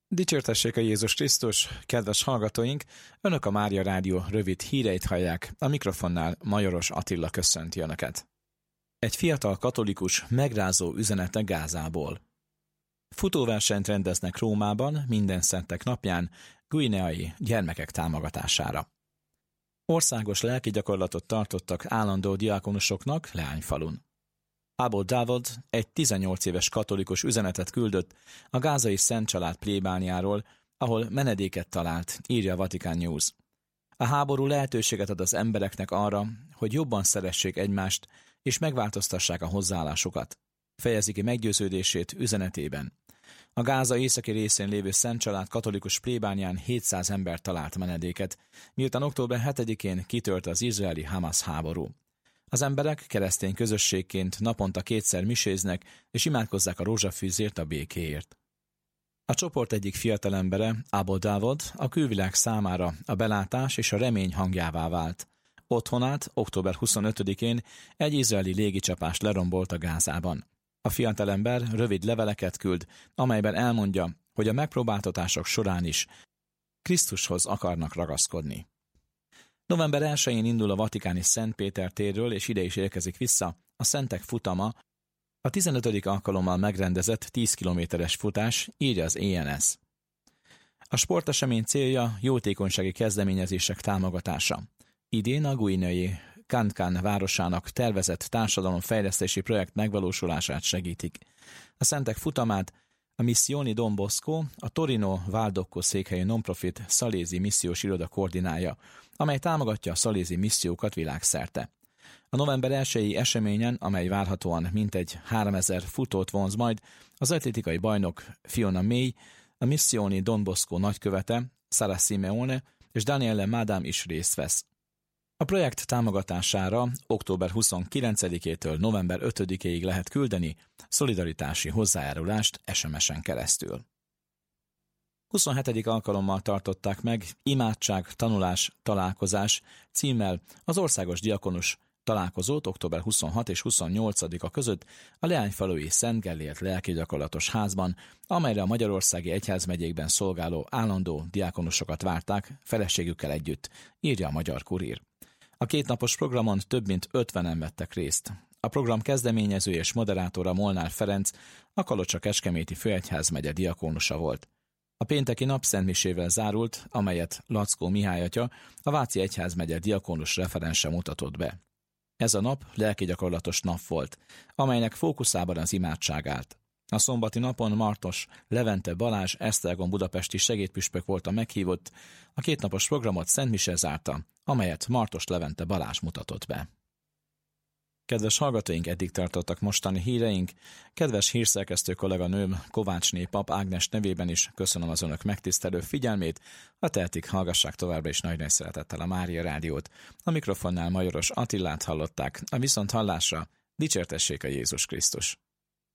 Dicsértessék a Jézus Krisztus, kedves hallgatóink! Önök a Mária Rádió rövid híreit hallják, a mikrofonnál Majoros Attila köszönti Önöket. Egy fiatal katolikus megrázó üzenete Gázából. Futóversenyt rendeznek Rómában minden szentek napján guineai gyermekek támogatására. Országos lelki gyakorlatot tartottak állandó diákonusoknak Leányfalun. Abel David egy 18 éves katolikus üzenetet küldött a gázai Szent Család plébániáról, ahol menedéket talált, írja a Vatican News. A háború lehetőséget ad az embereknek arra, hogy jobban szeressék egymást, és megváltoztassák a hozzáállásukat. Fejezi ki meggyőződését üzenetében. A Gáza északi részén lévő Szent Család katolikus plébánián 700 ember talált menedéket, miután október 7-én kitört az izraeli-Hamas háború. Az emberek keresztény közösségként naponta 2-szer miséznek, és imádkozzák a rózsafűzért a békéért. A csoport egyik fiatalembere, Abel David, a külvilág számára a belátás és a remény hangjává vált. Otthonát október 25-én egy izraeli légicsapás lerombolt a Gázában. A fiatalember rövid leveleket küld, amelyben elmondja, hogy a megpróbáltatások során is Krisztushoz akarnak ragaszkodni. November 1-én indul a vatikáni Szent Péter térről, és ide is érkezik vissza a Szentek futama, a 15. alkalommal megrendezett 10 kilométeres futás, írja az ENS. A sportesemény célja jótékonysági kezdeményezések támogatása. Idén a guineai Kankan városának tervezett társadalomfejlesztési projekt megvalósulását segítik. A Szentek futamát a Missioni Don Bosco, a Torino Valdocco székhelyű non-profit szalézi missziós iroda koordinálja, amely támogatja a szalézi missziókat világszerte. A november 1-i eseményen, amely várhatóan mintegy 3000 futót vonz majd, az atlétikai bajnok Fiona May, a Missioni Don Bosco nagykövete, Sara Simeone és Daniele Madam is részt vesz. A projekt támogatására október 29-től november 5-ig lehet küldeni szolidaritási hozzájárulást SMS-en keresztül. 27. alkalommal tartották meg imádság, tanulás, találkozás címmel az országos diakonus találkozót október 26 és 28-a között a Leányfalui Szent Gellért lelkigyakorlatos házban, amelyre a magyarországi egyházmegyékben szolgáló állandó diákonusokat várták feleségükkel együtt, írja a Magyar Kurír. A kétnapos programon több mint 50-en vettek részt. A program kezdeményező és moderátora Molnár Ferenc a Kalocsa-Kecskeméti főegyházmegye diakónusa volt. A pénteki nap szentmisével zárult, amelyet Lackó Mihály atya, a Váci egyházmegye diakónus referense mutatott be. Ez a nap lelkigyakorlatos nap volt, amelynek fókuszában az imádság állt. A szombati napon Martos Levente Balázs Esztergom budapesti segédpüspök volt a meghívott, a kétnapos programot szentmise zárta, amelyet Martos Levente Balázs mutatott be. Kedves hallgatóink, eddig tartottak mostani híreink. Kedves hírszerkesztő kolléganőm Kovácsné Pap Ágnes nevében is köszönöm az önök megtisztelő figyelmét. Ha tehetik, hallgassák továbbra is nagy szeretettel a Mária Rádiót. A mikrofonnál Majoros Attilát hallották, a viszonthallásra dicsértessék a Jézus Krisztus.